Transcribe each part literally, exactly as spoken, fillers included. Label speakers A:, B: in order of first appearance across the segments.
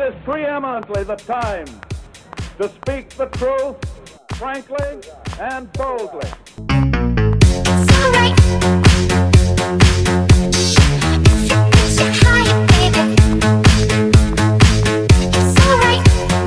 A: is preeminently the time to speak the truth frankly and boldly.
B: It's alright. It's your high, baby. It's alright.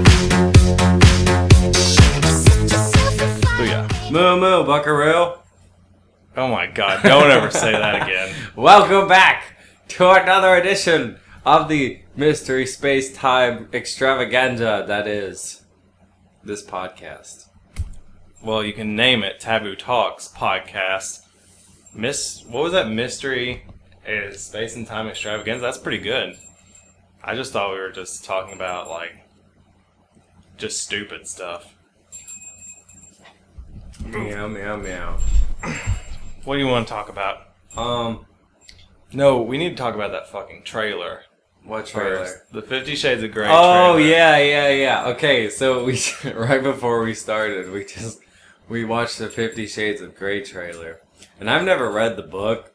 B: Set yourself on fire.
C: Booyah.
D: Moo moo, buckaroo.
C: Oh my god, don't ever say that again.
D: Welcome back to another edition of the Mystery Space Time extravaganza that is this podcast.
C: Well, you can name it Taboo Talks Podcast. Miss, what was that? Mystery is Space and Time Extravaganza? That's pretty good. I just thought we were just talking about, like, just stupid stuff.
D: Meow meow meow.
C: What do you want to talk about?
D: Um,
C: No, we need to talk about that fucking trailer.
D: what trailer?
C: First. The Fifty Shades of Grey
D: Oh
C: trailer.
D: yeah, yeah, yeah. Okay, so we right before we started, we just we watched the Fifty Shades of Grey trailer, and I've never read the book,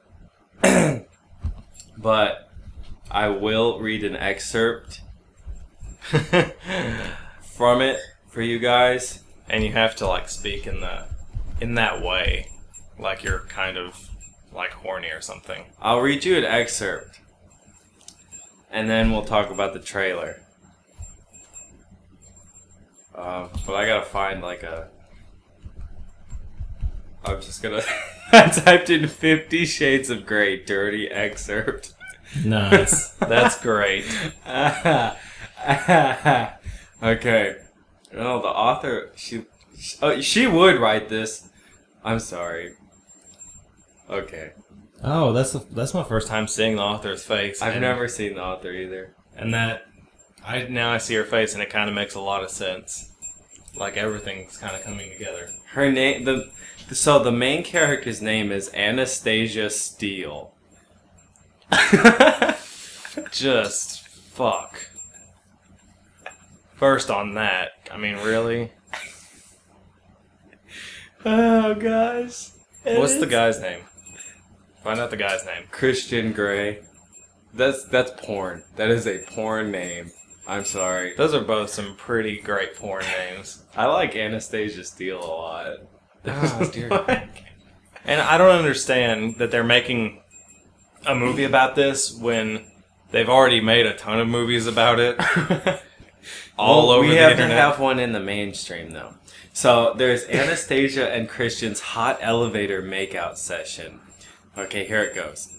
D: but I will read an excerpt from it for you guys.
C: And you have to, like, speak in the in that way. Like you're kind of, like, horny or something.
D: I'll read you an excerpt, and then we'll talk about the trailer. Um, but I gotta find like a. I'm just gonna. I typed in Fifty Shades of Grey dirty excerpt.
C: Nice. That's great.
D: Okay. No, the author she, she oh, she would write this. I'm sorry. Okay.
C: Oh, that's the, that's my first time seeing the author's face.
D: I've
C: and,
D: never seen the author either.
C: And that, I now I see her face and it kind of makes a lot of sense. Like everything's kind of coming together.
D: Her name, the so the main character's name is Anastasia Steele.
C: Just fuck. First on that, I mean, really?
D: Oh gosh.
C: What's the guy's name? Find out the guy's name.
D: Christian Grey. That's that's porn. That is a porn name. I'm sorry.
C: Those are both some pretty great porn names.
D: I like Anastasia Steele a lot.
C: Oh, dear God. And I don't understand that they're making a movie about this when they've already made a ton of movies about it. All
D: Well,
C: over
D: we
C: the
D: have
C: internet.
D: to have one in the mainstream though. So there's Anastasia and Christian's hot elevator makeout session. Okay, here it goes.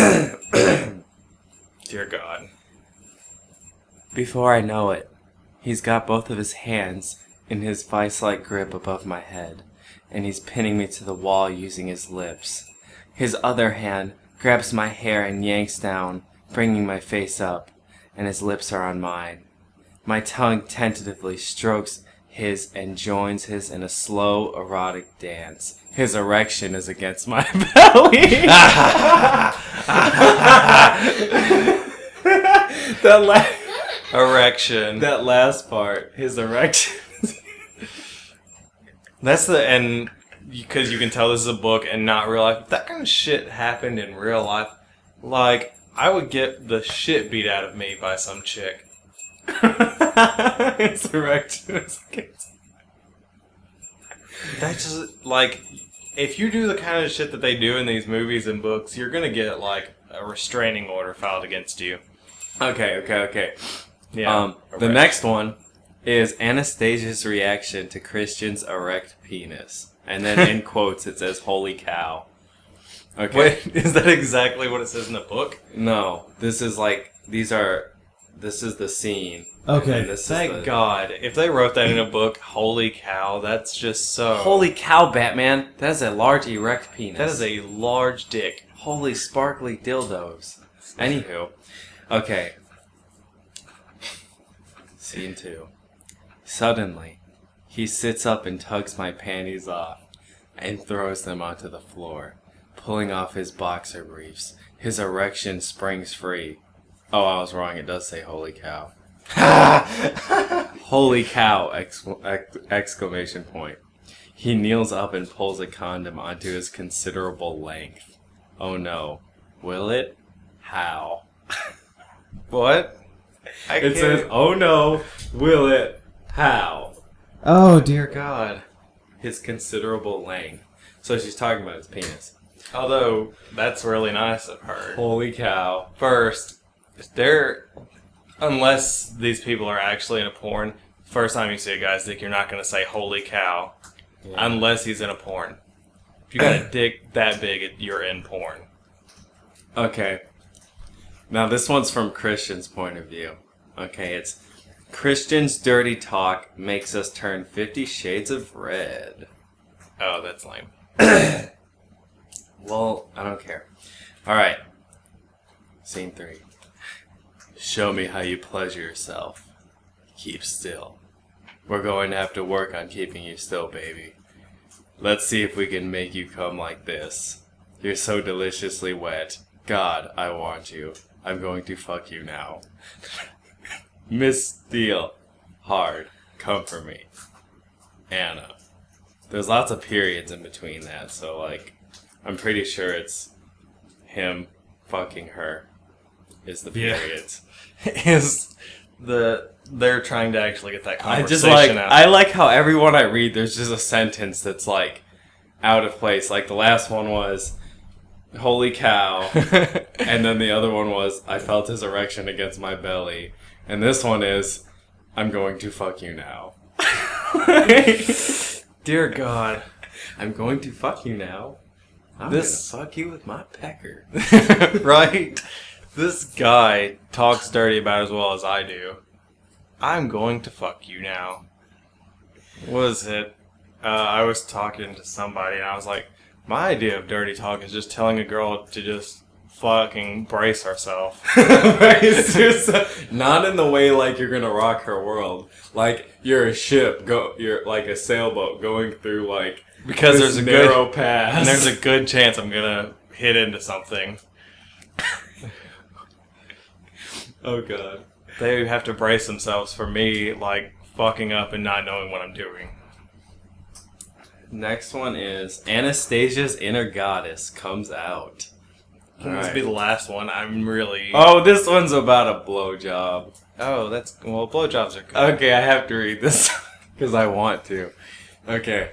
C: Dear God.
D: Before I know it, he's got both of his hands in his vice-like grip above my head, and he's pinning me to the wall using his lips. His other hand grabs my hair and yanks down, bringing my face up, and his lips are on mine. My tongue tentatively strokes his and joins his in a slow, erotic dance. His erection is against my belly. that, la-
C: Erection.
D: that last part, his erection.
C: That's the, and because you can tell this is a book and not real life, if that kind of shit happened in real life, like, I would get the shit beat out of me by some chick.
D: his erection is against.
C: That's just, like, if you do the kind of shit that they do in these movies and books, you're gonna get, like, a restraining order filed against you.
D: Okay, okay, okay.
C: Yeah.
D: Um, the
C: erect.
D: next one is Anastasia's reaction to Christian's erect penis. And then in quotes it says, "Holy cow." Okay.
C: Wait, is that exactly what it says in the book?
D: No, this is like, these are, this is the scene.
C: Okay,
D: And this is
C: thank
D: the-
C: God. If they wrote that in a book, holy cow, that's just so...
D: Holy cow, Batman. That is a large erect penis.
C: That is a large dick.
D: Holy sparkly dildos. Anywho. Okay. Scene two. Suddenly, he sits up and tugs my panties off and throws them onto the floor, pulling off his boxer briefs. His erection springs free. Oh, I was wrong. It does say holy cow. Holy cow! Exc- ex- exclamation point. He kneels up and pulls a condom onto his considerable length. Oh no. Will it? How?
C: What? I
D: It
C: can't-
D: says, "Oh no, will it? How?"
C: Oh dear God.
D: His considerable length. So she's talking about his penis.
C: Although that's really nice of her.
D: Holy cow!
C: First, they're unless these people are actually in a porn. First time you see a guy's dick, you're not gonna say "Holy cow,"
D: Yeah.
C: unless he's in a porn. If you got a dick that big, you're in porn.
D: Okay. Now this one's from Christian's point of view. Okay, it's Christian's dirty talk makes us turn Fifty Shades of Red.
C: Oh, that's lame.
D: Well, I don't care. Alright. Scene three. Show me how you pleasure yourself. Keep still. We're going to have to work on keeping you still, baby. Let's see if we can make you come like this. You're so deliciously wet. God, I want you. I'm going to fuck you now. Miss Steele. Hard. Come for me. Anna. There's lots of periods in between that, so like, I'm pretty sure it's him fucking her is the
C: Yeah.
D: periods.
C: Is the they're trying to actually get that
D: I
C: conversation
D: just like
C: out.
D: I like how everyone I read there's just a sentence that's like out of place. Like the last one was holy cow, and then the other one was I felt his erection against my belly, and this one is I'm going to fuck you now.
C: Dear God.
D: I'm going to fuck you now. I'm
C: This-
D: gonna fuck you with my pecker.
C: Right? This guy talks dirty about as well as I do. I'm going to fuck you now. What is it? Uh, I was talking to somebody and I was like, my idea of dirty talk is just telling a girl to just fucking brace herself.
D: It's just not in the way like you're gonna rock her world. Like you're a ship, go. You're like a sailboat going through like
C: Because
D: this
C: there's a
D: narrow
C: good
D: pass,
C: and there's a good chance I'm gonna hit into something.
D: oh god.
C: They have to brace themselves for me, like fucking up and not knowing what I'm doing.
D: Next one is Anastasia's inner goddess comes out.
C: Can this be the last one? I'm really.
D: Oh, this one's about a blowjob.
C: Oh, that's well. Blowjobs are good.
D: Okay, I have to read this because I want to. Okay.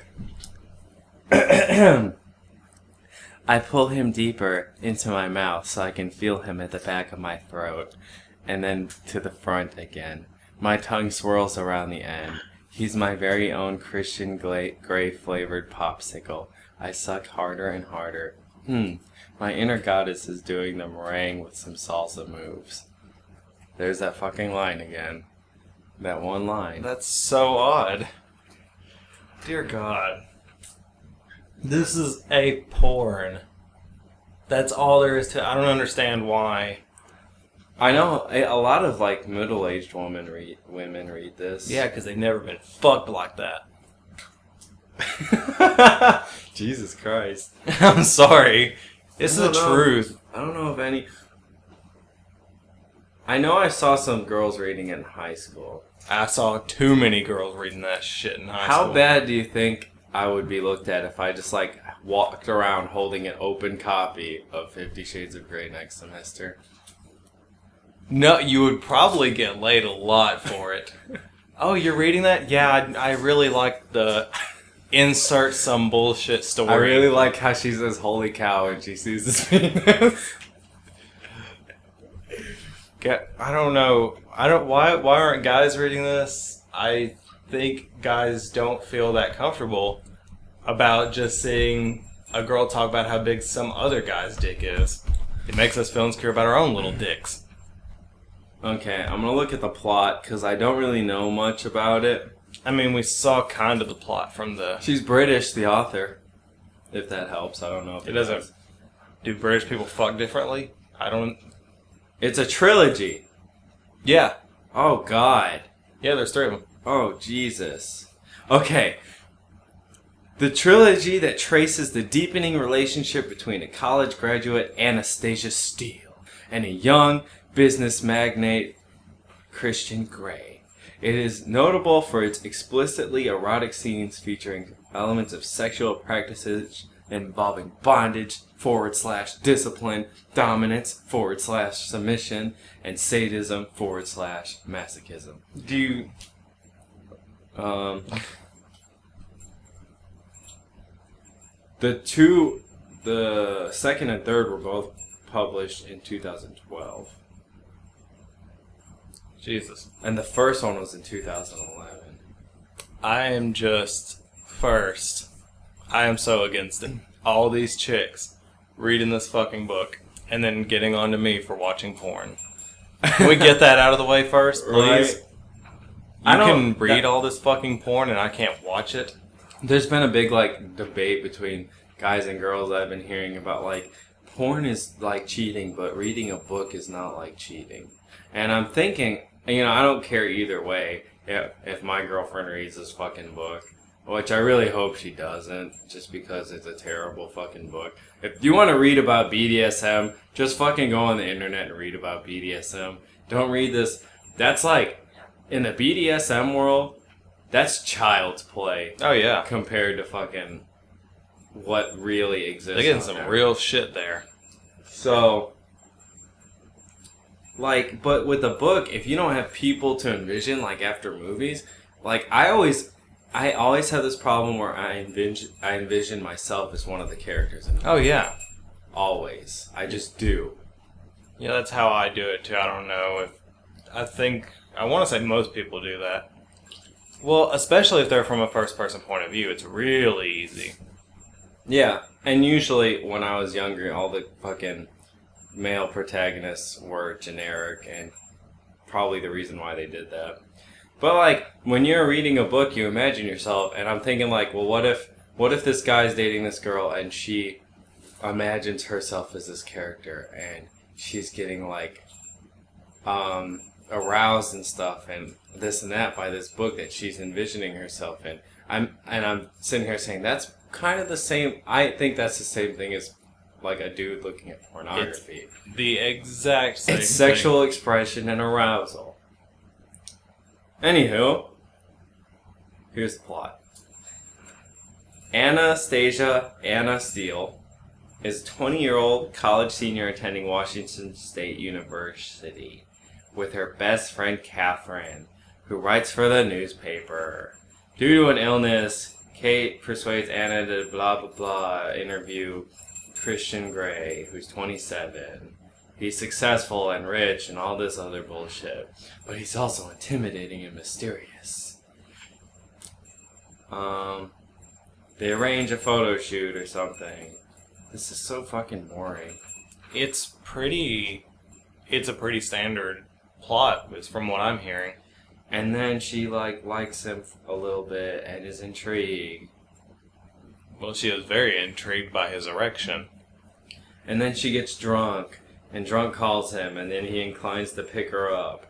D: I pull him deeper into my mouth so I can feel him at the back of my throat, and then to the front again. My tongue swirls around the end. He's my very own Christian Grey flavored popsicle. I suck harder and harder. Hmm. My inner goddess is doing the meringue with some salsa moves. There's that fucking line again. That one line.
C: That's so odd. Dear God. This is a porn. That's all there is to. I don't understand why.
D: I know a, a lot of like middle-aged women read women read this.
C: Yeah, because they've never been fucked like that.
D: Jesus Christ.
C: I'm sorry. It's
D: I
C: the
D: don't know.
C: truth.
D: I don't know of any. I know I saw some girls reading in high school.
C: I saw too many girls reading that shit in high
D: How
C: school.
D: bad do you think I would be looked at if I just like walked around holding an open copy of Fifty Shades of Grey next semester?
C: No, you would probably get laid a lot for it. Oh, you're reading that? Yeah, I, I really like the insert some bullshit story.
D: I really like how she says "holy cow" when she sees this penis.
C: Get, I don't know. I don't. Why? Why aren't guys reading this? I think guys don't feel that comfortable about just seeing a girl talk about how big some other guy's dick is. It makes us feel insecure about our own little dicks.
D: Okay, I'm gonna look at the plot because I don't really know much about it.
C: I mean, we saw kind of the plot from the.
D: She's British, the author. If that helps, I don't know if
C: It
D: it,
C: doesn't.
D: does.
C: Do British people fuck differently? I don't.
D: It's a trilogy.
C: Yeah.
D: Oh God.
C: Yeah, there's three of them.
D: Oh Jesus. Okay. The trilogy that traces the deepening relationship between a college graduate, Anastasia Steele, and a young business magnate, Christian Grey. It is notable for its explicitly erotic scenes featuring elements of sexual practices involving bondage forward slash discipline, dominance forward slash submission, and sadism forward slash masochism.
C: Do you...
D: Um, the two, the second and third were both published in two thousand twelve.
C: Jesus.
D: And the first one was in two thousand eleven.
C: I am just... First, I am so against it. All these chicks reading this fucking book and then getting on to me for watching porn. Can we get that out of the way first, please?
D: Right.
C: You
D: I don't-
C: can read
D: that-
C: all this fucking porn and I can't watch it?
D: There's been a big, like, debate between guys and girls I've been hearing about, like, porn is like cheating, but reading a book is not like cheating. And I'm thinking, you know, I don't care either way if, if my girlfriend reads this fucking book. Which I really hope she doesn't, just because it's a terrible fucking book. If you want to read about B D S M, just fucking go on the internet and read about B D S M. Don't read this. That's like, in the B D S M world, that's child's play
C: Oh, yeah.
D: compared to fucking what really exists.
C: They're getting
D: out
C: some
D: there.
C: real shit there.
D: So, like, but with the book, if you don't have people to envision, like, after movies, like, I always... I always have this problem where I envision, I envision myself as one of the characters in the
C: Oh, yeah.
D: Always. I just do.
C: Yeah, that's how I do it, too. I don't know if... I think... I want to say most people do that. Well, especially if they're from a first-person point of view, it's really easy.
D: Yeah, and usually when I was younger, all the fucking male protagonists were generic, and probably the reason why they did that. But, like, when you're reading a book, you imagine yourself, and I'm thinking, like, well, what if what if this guy's dating this girl, and she imagines herself as this character, and she's getting, like, um, aroused and stuff, and this and that by this book that she's envisioning herself in. I'm And I'm sitting here saying, that's kind of the same, I think that's the same thing as, like, a dude looking at pornography.
C: It's the exact same
D: It's
C: thing.
D: sexual expression and arousal. Anywho, here's the plot. Anastasia Anna Steele is a twenty-year-old college senior attending Washington State University with her best friend Catherine, who writes for the newspaper. Due to an illness, Kate persuades Anna to blah blah blah interview Christian Grey, who's twenty-seven. He's successful and rich and all this other bullshit. But he's also intimidating and mysterious. Um, they arrange a photo shoot or something. This is so fucking boring.
C: It's pretty... It's a pretty standard plot, is from what I'm hearing.
D: And then she, like, likes him a little bit and is intrigued.
C: Well, she was very intrigued by his erection.
D: And then she gets drunk. And drunk calls him, and then he inclines to pick her up.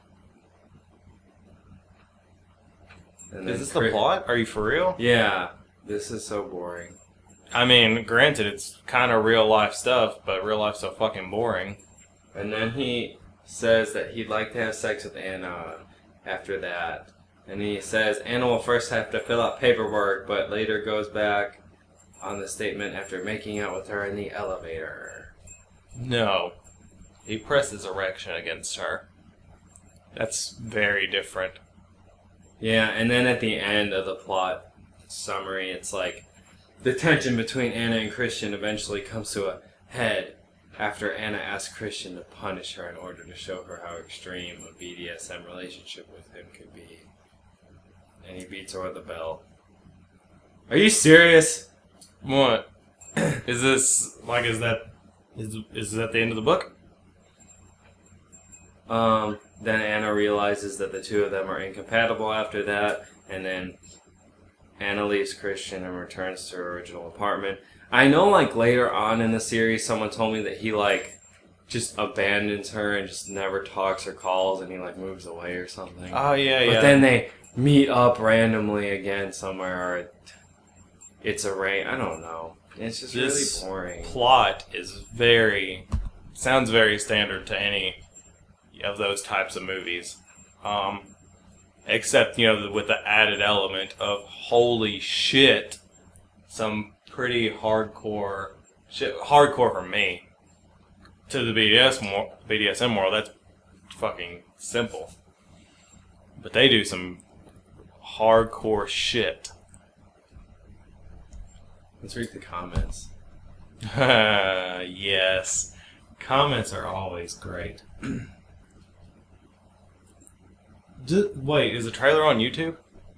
D: And then
C: Is this the
D: Chri-
C: plot? Are you for real?
D: Yeah. This is so boring.
C: I mean, granted, it's kind of real life stuff, but real life's so fucking boring.
D: And then he says that he'd like to have sex with Anna after that. And he says Anna will first have to fill out paperwork, but later goes back on the statement after making out with her in the elevator.
C: No. He presses erection against her. That's very different.
D: Yeah, and then at the end of the plot summary, it's like the tension between Anna and Christian eventually comes to a head after Anna asks Christian to punish her in order to show her how extreme a B D S M relationship with him could be. And he beats her with a belt. Are you serious?
C: What? Is this, like, is that, is, is that the end of the book?
D: Um, then Anna realizes that the two of them are incompatible after that, and then Anna leaves Christian and returns to her original apartment. I know, like, later on in the series, someone told me that he, like, just abandons her and just never talks or calls, and he, like, moves away or something.
C: Oh, yeah,
D: but
C: yeah.
D: then they meet up randomly again somewhere, or it's a rain. I don't know. It's just
C: This
D: really boring.
C: plot is very, sounds very standard to any of those types of movies. Um, except, you know, with the added element of, holy shit, some pretty hardcore shit. Hardcore for me. To the B D S more, B D S M world, that's fucking simple. But they do some hardcore shit.
D: Let's read the comments.
C: Yes. Comments are always great. D- wait, is the trailer on YouTube?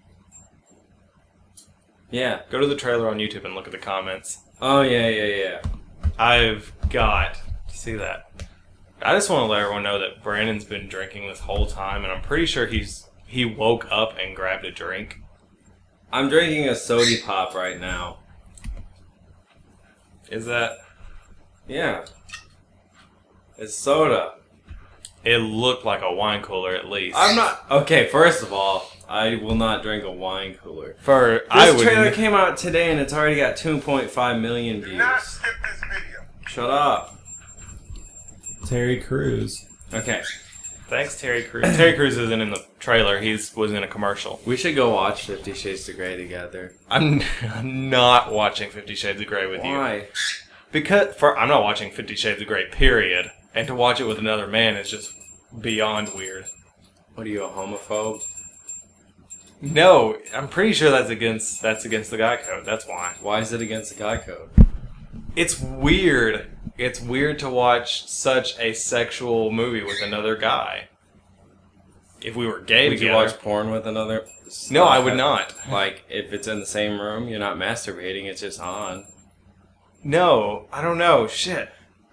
D: Yeah.
C: Go to the trailer on YouTube and look at the comments.
D: Oh, yeah, yeah, yeah.
C: I've got to see that. I just want to let everyone know that Brandon's been drinking this whole time, and I'm pretty sure he's he woke up and grabbed a drink.
D: I'm drinking a Sody Pop right now.
C: Is that...
D: Yeah. It's soda.
C: It looked like a wine cooler, at least.
D: I'm not... Okay, first of all, I will not drink a wine cooler.
C: For
D: This
C: I would.
D: trailer came out today and it's already got two point five million views.
E: skip this video.
D: Shut up.
C: Terry Crews.
D: Okay.
C: Thanks, Terry Crews. Terry Crews isn't in the trailer. He's was in a commercial.
D: We should go watch Fifty Shades of Grey together.
C: I'm, I'm not watching Fifty Shades of Grey with you.
D: Why?
C: Because for I'm not watching Fifty Shades of Grey. Period. And to watch it with another man is just beyond weird.
D: What are you, a homophobe?
C: No, I'm pretty sure that's against that's against the guy code. That's why.
D: Why is it against the guy code?
C: It's weird. It's weird to watch such a sexual movie with another guy. If we were gay
D: Would you
C: together,
D: watch porn with another?
C: no, I would not.
D: Like, if it's in the same room, you're not masturbating, it's just on.
C: No, I don't know. Shit.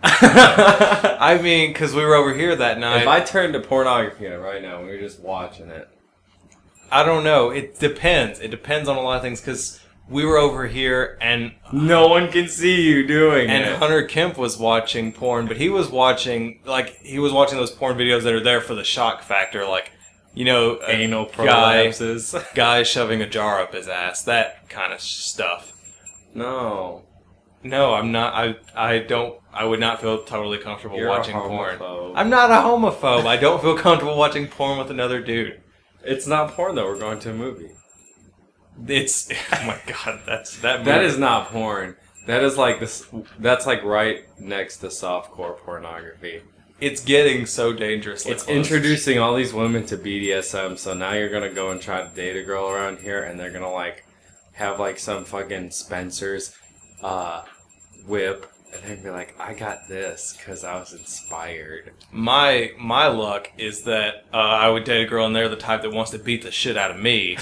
C: I mean, because we were over here that night.
D: If I turned to pornography on it right now, we were just watching it.
C: I don't know. It depends. It depends on a lot of things because we were over here and
D: No one can see you doing
C: and
D: it.
C: Hunter Kemp was watching porn, but he was watching like he was watching those porn videos that are there for the shock factor, like you know, a
D: Anal
C: guy,
D: prolapses.
C: guy shoving a jar up his ass, that kind of stuff.
D: No.
C: No, I'm not. I I don't. I would not feel totally comfortable
D: You're a
C: watching porn.
D: homophobe.
C: I'm not a homophobe. I don't feel comfortable watching porn with another dude.
D: It's not porn though, we're going to a movie.
C: It's oh my god. That's that.
D: That
C: movie-
D: is not porn. That is like this. That's like right next to softcore pornography.
C: It's getting so dangerously
D: It's
C: close.
D: introducing all these women to B D S M. So now you're gonna go and try to date a girl around here, and they're gonna like have like some fucking Spencer's uh, whip, and they're gonna be like, "I got this because I was inspired."
C: My my luck is that uh, I would date a girl, and they're the type that wants to beat the shit out of me.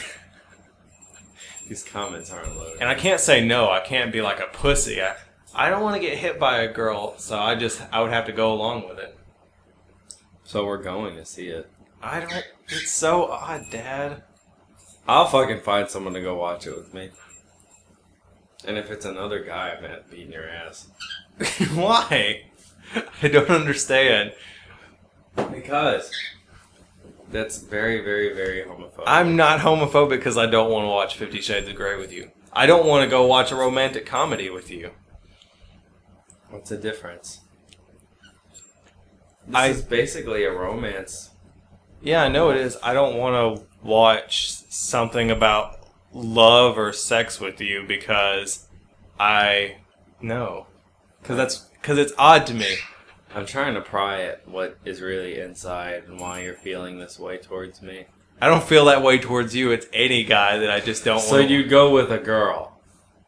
D: These comments aren't loaded.
C: And I can't say no. I can't be like a pussy. I, I don't want to get hit by a girl, so I just I would have to go along with it.
D: So we're going to see it.
C: I don't. It's so odd, Dad.
D: I'll fucking find someone to go watch it with me. And if it's another guy, I'm at beating your ass.
C: Why? I don't understand.
D: Because that's very, very, very homophobic.
C: I'm not homophobic because I don't want to watch Fifty Shades of Grey with you. I don't want to go watch a romantic comedy with you.
D: What's the difference? This
C: I-
D: is basically a romance.
C: Yeah, I know it is. I don't want to watch something about love or sex with you because I no, because that's because it's odd to me.
D: I'm trying to pry at what is really inside and why you're feeling this way towards me.
C: I don't feel that way towards you. It's any guy that I just don't
D: So
C: want.
D: you go with a girl.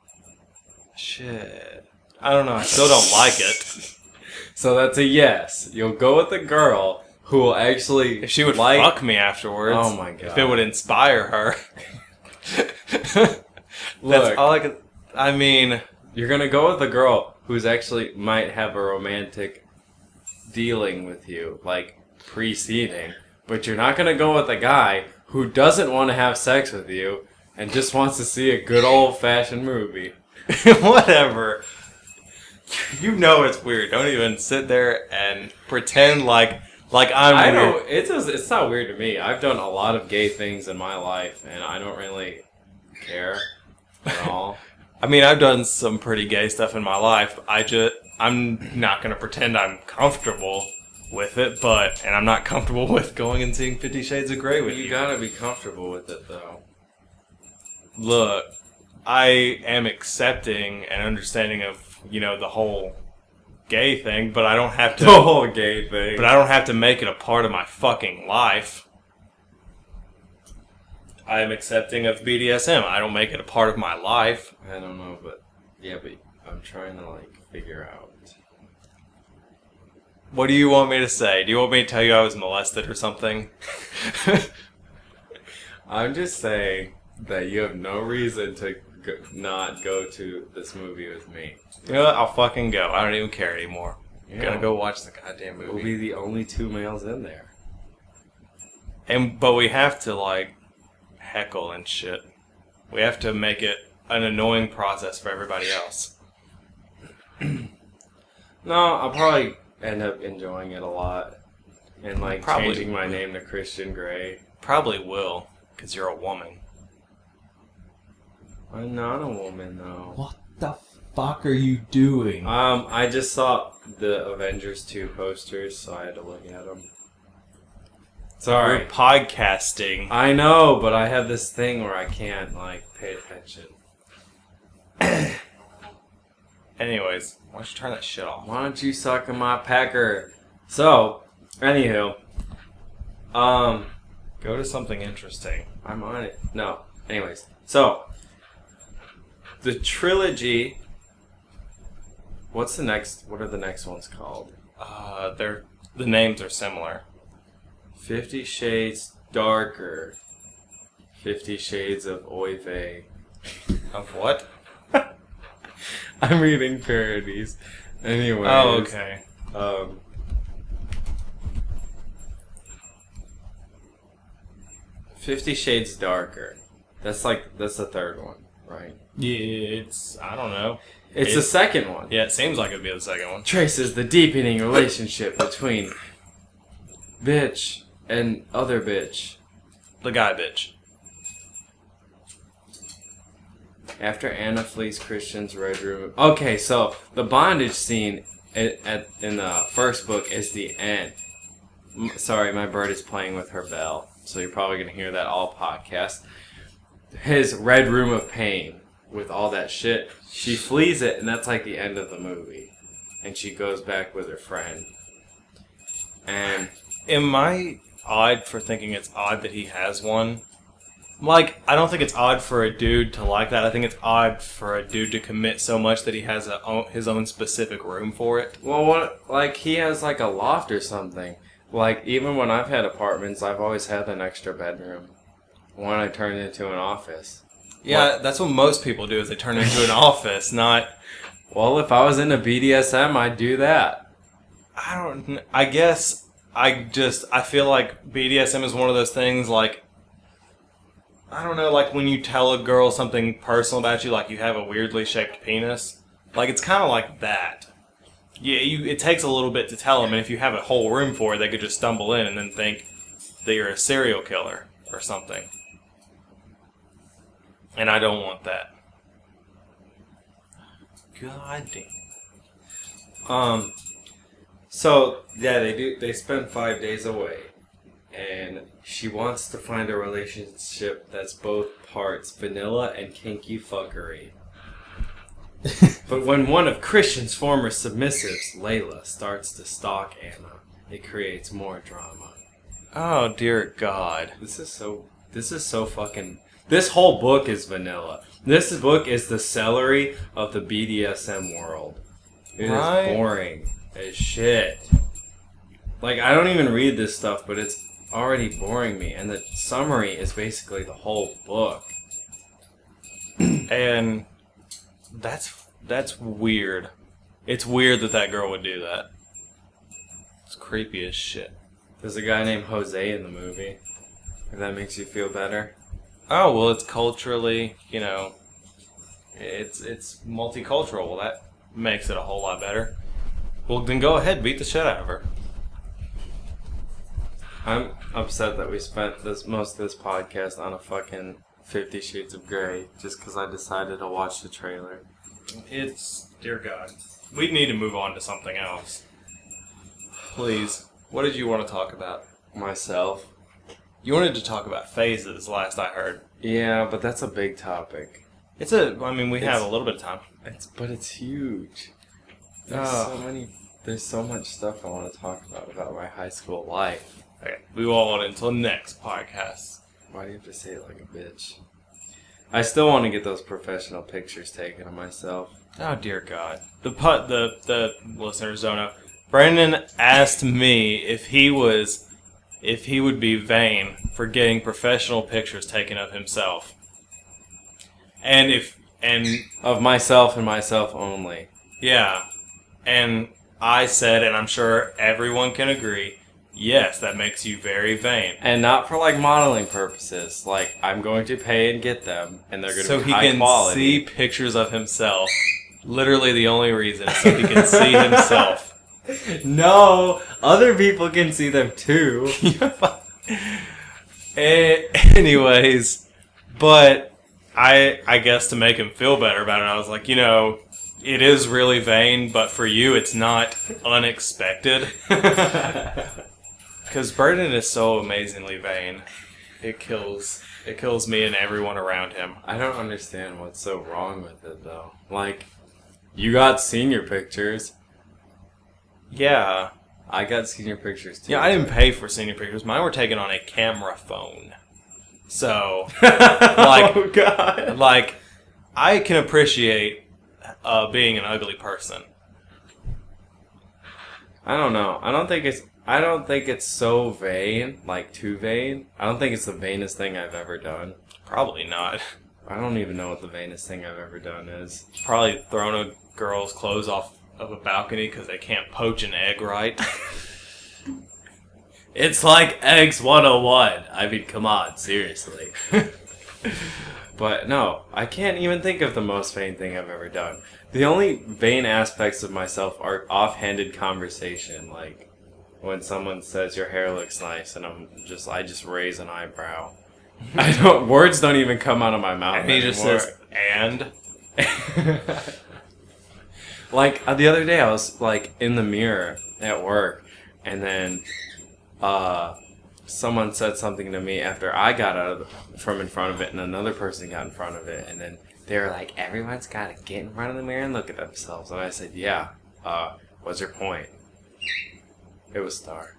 C: Shit. I don't know. I still don't like it.
D: So that's a yes. You'll go with a girl who will actually
C: If she would
D: like.
C: fuck me afterwards.
D: Oh my
C: If
D: God.
C: it would inspire her. That's
D: Look.
C: all I could. I mean,
D: You're gonna go with a girl who's actually might have a romantic dealing with you, like preceding, but you're not gonna go with a guy who doesn't want to have sex with you and just wants to see a good old fashioned movie.
C: whatever. You know it's weird. Don't even sit there and pretend like like I'm
D: I
C: weird.
D: don't. It's just, it's not weird to me. I've done a lot of gay things in my life, and I don't really care at all.
C: I mean, I've done some pretty gay stuff in my life. I just I'm not gonna pretend I'm comfortable with it, but and I'm not comfortable with going and seeing Fifty Shades of Grey with
D: You
C: you.
D: gotta be comfortable with it, though.
C: Look, I am accepting and understanding of, you know, the whole gay thing, but I don't have to...
D: The whole gay thing.
C: But I don't have to make it a part of my fucking life. I am accepting of B D S M. I don't make it a part of my life.
D: I don't know, but... Yeah, but I'm trying to, like, figure out...
C: What do you want me to say? Do you want me to tell you I was molested or something?
D: I'm just saying that you have no reason to go, not go to this movie with me.
C: You know what? I'll fucking go. I don't even care anymore. I'm
D: Yeah.
C: gonna go watch the goddamn movie.
D: We'll be the only two males in there.
C: And but we have to like heckle and shit. We have to make it an annoying process for everybody else.
D: No, I'll probably end up enjoying it a lot. And like
C: Probably.
D: changing my name to Christian Grey.
C: Probably will, because you're a woman.
D: I'm not a woman though.
E: What the fuck are you doing?
D: Um, I just saw the Avengers two posters, so I had to look at them. Sorry.
C: We're podcasting.
D: I know, but I have this thing where I can't, like, pay attention.
C: Anyways, why don't you turn that shit off?
D: Why don't you suck on my pecker? So, anywho. Um,
C: Go to something interesting.
D: I'm on it. No. Anyways. So, the trilogy... What's the next... What are the next ones called?
C: Uh, they're the names are similar.
D: Fifty Shades Darker. Fifty Shades of Oy Vey.
C: Of what?
D: I'm reading parodies. Anyways.
C: Oh, okay.
D: Um... Fifty Shades Darker. That's like, that's the third one, right?
C: Yeah, it's I don't know.
D: It's
C: It-
D: the second one.
C: Yeah, it seems like it'd be the second one.
D: Traces the deepening relationship between bitch and other bitch.
C: The guy bitch.
D: After Anna flees Christian's red room. Okay, so the bondage scene at, at in the first book is the end. M- Sorry, my bird is playing with her bell, so you're probably gonna hear that all podcast. His red room of pain with all that shit. She flees it, and that's like the end of the movie. And she goes back with her friend. And
C: Am I odd for thinking it's odd that he has one? Like, I don't think it's odd for a dude to like that. I think it's odd for a dude to commit so much that he has a, own- his own specific room for it.
D: well, what like he has like a loft or something. Like even when I've had apartments, I've always had an extra bedroom. One I turned into an office.
C: Yeah, that's what most people do is they turn it into an office, not...
D: Well, if I was into B D S M, I'd do that.
C: I don't... kn- I guess I just... I feel like B D S M is one of those things like... I don't know, like when you tell a girl something personal about you, like you have a weirdly shaped penis. Like, it's kind of like that. Yeah, you, it takes a little bit to tell them, and if you have a whole room for it, they could just stumble in and then think that you're a serial killer or something. And I don't want that. God damn.
D: Um. So yeah, they do. They spend five days away, and she wants to find a relationship that's both parts vanilla and kinky fuckery. But when one of Christian's former submissives, Layla, starts to stalk Anna, it creates more drama.
C: Oh, dear God.
D: This is so. This is so fucking. This whole book is vanilla. This book is the celery of the B D S M world. It
C: Right.
D: is boring as shit. Like, I don't even read this stuff, but it's already boring me. And the summary is basically the whole book.
C: And that's that's weird. It's weird that that girl would do that. It's creepy as shit.
D: There's a guy named Jose in the movie. If that makes you feel better.
C: Oh, well, it's culturally, you know, it's it's multicultural. Well, that makes it a whole lot better. Well, then go ahead, beat the shit out of her.
D: I'm upset that we spent this most of this podcast on a fucking Fifty Shades of Grey just because I decided to watch the trailer.
C: It's, dear God. We need to move on to something else. Please. What did you want to talk about?
D: Myself.
C: You wanted to talk about phases, last I heard.
D: Yeah, but that's a big topic.
C: It's a. I mean, we have
D: It's-
C: a little bit of time.
D: It's but it's huge. There's
C: Oh.
D: so many. There's so much stuff I want to talk about about my high school life.
C: Okay, we will hold it until next podcast.
D: Why do you have to say it like a bitch? I still want to get those professional pictures taken of myself.
C: Oh dear God! The put the the listeners don't know. Brandon asked me if he was, if he would be vain for getting professional pictures taken of himself, and if and
D: Of myself and myself only.
C: yeah, and I said, and I'm sure everyone can agree, yes, that makes you very vain.
D: And not for like modeling purposes. Like I'm going to pay and get them, and they're going to
C: So
D: be
C: he
D: high
C: can
D: quality.
C: see pictures of himself. Literally, the only reason is so he can see himself.
D: No, other people can see them too.
C: Eh, Anyways, but I I guess to make him feel better about it, I was like, you know, it is really vain, but for you, it's not unexpected. Because Burden is so amazingly vain, it kills it kills me and everyone around him.
D: I don't understand what's so wrong with it though. Like, you got senior pictures.
C: Yeah,
D: I got senior pictures too.
C: yeah. I didn't pay for senior pictures. Mine were taken on a camera phone. So,
D: like, oh god.
C: like, I can appreciate uh, being an ugly person.
D: I don't know. I don't think it's. I don't think it's so vain, like too vain. I don't think it's the vainest thing I've ever done.
C: Probably not.
D: I don't even know what the vainest thing I've ever done is.
C: Probably thrown a girl's clothes off of a balcony because they can't poach an egg right.
D: It's like Eggs one oh one. I mean, come on, seriously. But no, I can't even think of the most vain thing I've ever done. The only vain aspects of myself are offhanded conversation, like when someone says your hair looks nice, and I'm just, I just raise an eyebrow. I don't. Words don't even come out of my mouth
C: And he just
D: anymore.
C: says, and?
D: Like uh, the other day, I was like in the mirror at work, and then uh, someone said something to me after I got out of the, from in front of it, and another person got in front of it, and then they were like, "Everyone's got to get in front of the mirror and look at themselves." And I said, "Yeah. Uh, what's your point?" It was Star.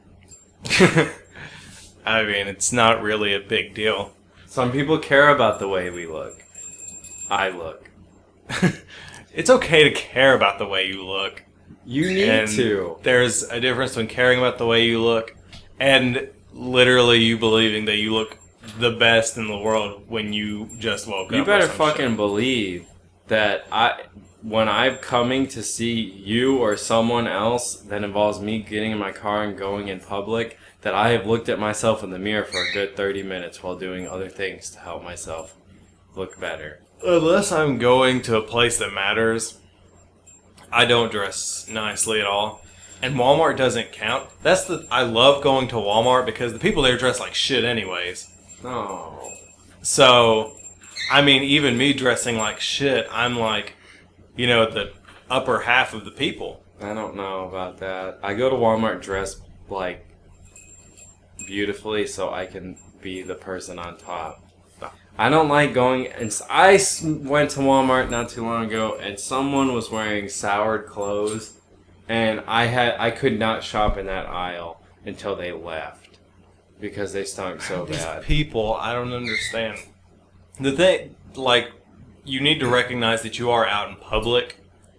C: I mean, it's not really a big deal.
D: Some people care about the way we look. I look.
C: It's okay to care about the way you look.
D: You need
C: And
D: to.
C: there's a difference between caring about the way you look and literally you believing that you look the best in the world when you just woke
D: You
C: up. or
D: better
C: some
D: fucking
C: shit.
D: believe that I, when I'm coming to see you or someone else that involves me getting in my car and going in public, that I have looked at myself in the mirror for a good thirty minutes while doing other things to help myself look better.
C: Unless I'm going to a place that matters, I don't dress nicely at all. And Walmart doesn't count. That's the I love going to Walmart because the people there dress like shit anyways.
D: No.
C: So, I mean, even me dressing like shit, I'm like, you know, the upper half of the people.
D: I don't know about that. I go to Walmart dressed like beautifully so I can be the person on top. I don't like going, and s- I s- went to Walmart not too long ago, and someone was wearing soured clothes, and I had I could not shop in that aisle until they left because they stunk so
C: These
D: bad.
C: people, I don't understand. The thing, like, you need to recognize that you are out in public.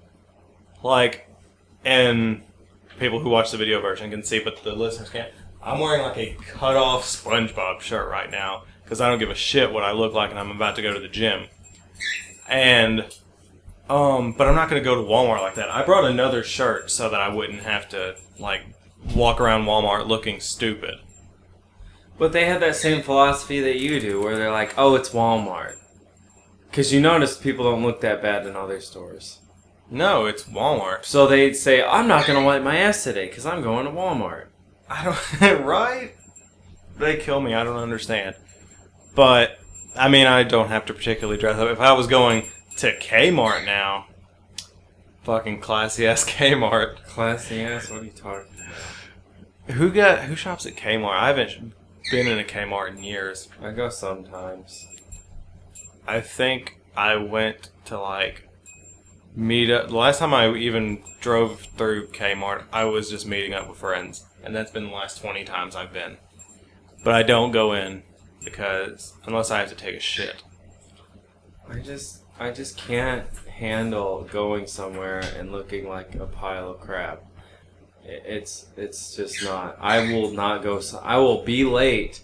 C: Like, and people who watch the video version can see, but the listeners can't. I'm wearing like a cut-off SpongeBob shirt right now because I don't give a shit what I look like, and I'm about to go to the gym. And, um, but I'm not going to go to Walmart like that. I brought another shirt so that I wouldn't have to, like, walk around Walmart looking stupid.
D: But they have that same philosophy that you do, where they're like, "Oh, it's Walmart," because you notice people don't look that bad in other stores.
C: No, it's Walmart.
D: So they'd say, "I'm not gonna wipe my ass today because I'm going to Walmart."
C: I don't, right? They kill me. I don't understand. But, I mean, I don't have to particularly dress up. If I was going to Kmart now, fucking classy ass Kmart.
D: Classy ass. What are you talking about?
C: Who got who shops at Kmart? I haven't been in a Kmart in years.
D: I go sometimes.
C: I think I went to like meet up. The last time I even drove through Kmart, I was just meeting up with friends, and that's been the last twenty times I've been. But I don't go in because unless I have to take a shit.
D: I just I just can't handle going somewhere and looking like a pile of crap. I- It's it's just not. I will not go. So, I will be late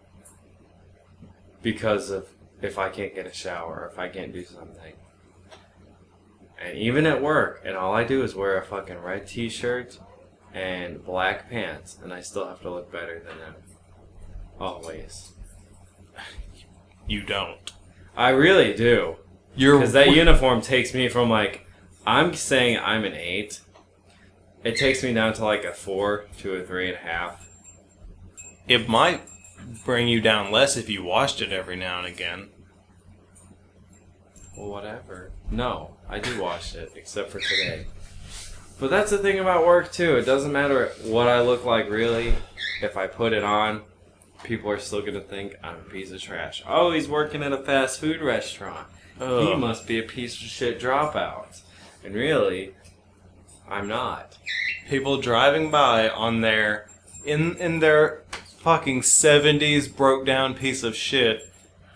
D: because of if I can't get a shower or if I can't do something. And even at work, and all I do is wear a fucking red t-shirt and black pants, and I still have to look better than them. Always.
C: You don't.
D: I really do.
C: You're
D: Because that uniform takes me from like, I'm saying I'm an eight. It takes me down to like a four to a three and a half.
C: It might bring you down less if you washed it every now and again.
D: Well, whatever. No, I do wash it, except for today. But that's the thing about work too. It doesn't matter what I look like really. If I put it on, people are still gonna think I'm a piece of trash. Oh, he's working at a fast food restaurant. He
C: Ugh.
D: must be a piece of shit dropout. And really, I'm not.
C: People driving by on their in in their fucking seventies broke down piece of shit.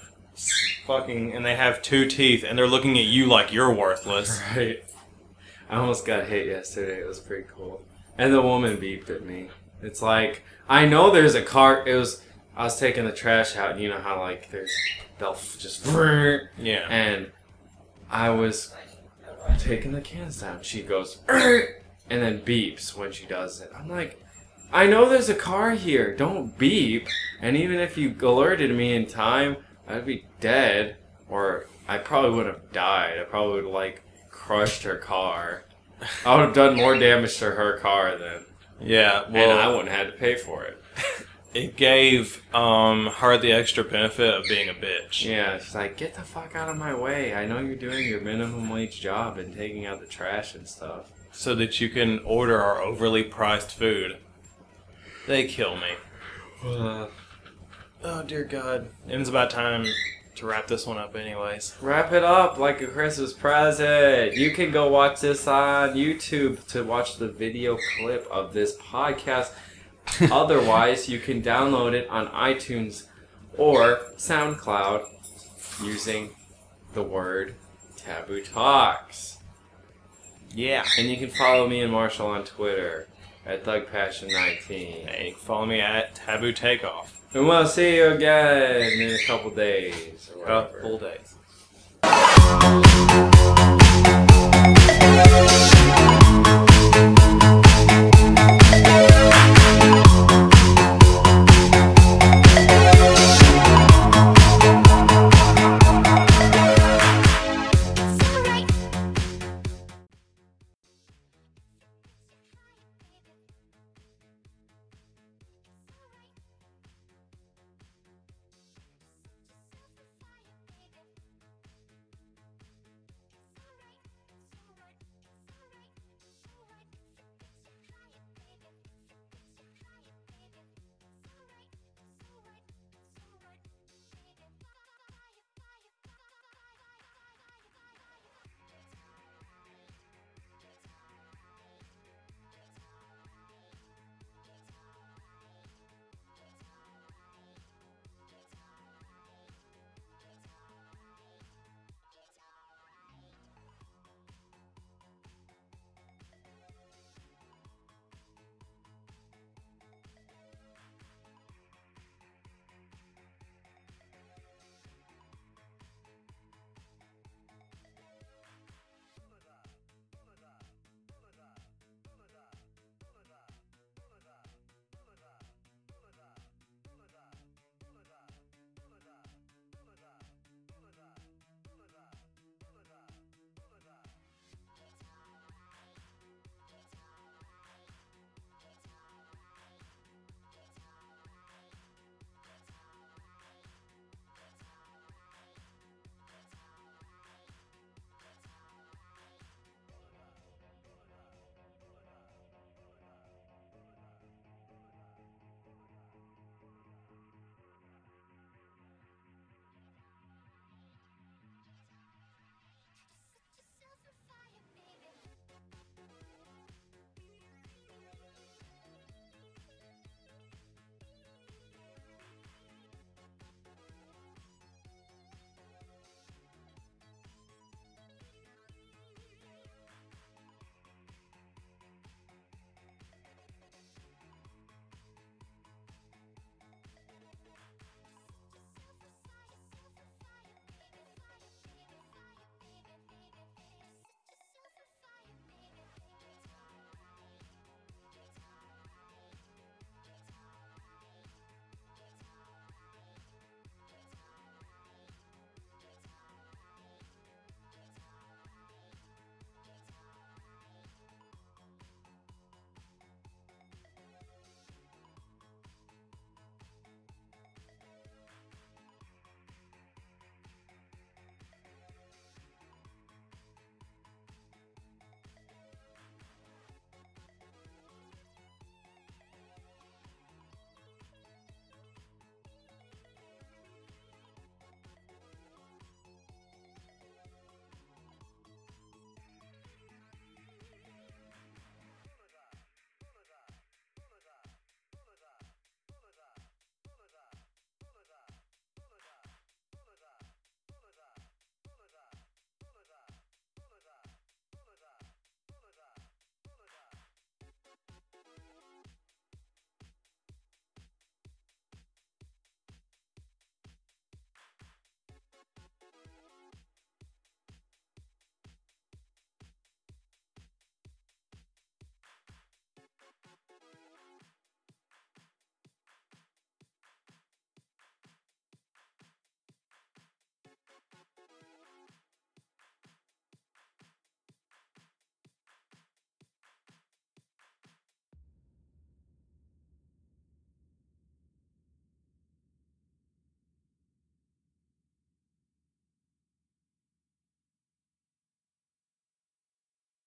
C: Fucking, and they have two teeth, and they're looking at you like you're worthless.
D: Right. I almost got hit yesterday. It was pretty cool. And the woman beeped at me. It's like, I know there's a car. It was, I was taking the trash out, and you know how, like, there's, they'll f- just,
C: Yeah.
D: and I was taking the cans down. She goes, and then beeps when she does it. I'm like, I know there's a car here. Don't beep. And even if you alerted me in time, I'd be dead, or I probably would have died. I probably would have, like, crushed her car. I would have done more damage to her car than,
C: Yeah,
D: and
C: well,
D: I wouldn't have had to pay for it.
C: it gave um, her the extra benefit of being a bitch.
D: Yeah, she's like, get the fuck out of my way. I know you're doing your minimum wage job and taking out the trash and stuff.
C: So that you can order our overly priced food. They kill me.
D: Uh,
C: Oh, dear God. And it's about time to wrap this one up anyways.
D: wrap it up like a Christmas present. You can go watch this on YouTube to watch the video clip of this podcast. Otherwise, you can download it on iTunes or SoundCloud using the word Taboo Talks.
C: Yeah.
D: And you can follow me and Marshall on Twitter at Thug Passion nineteen.
C: And you can follow me at Taboo Takeoff.
D: And we'll see you again in a couple days. Or whatever.
C: Couple days.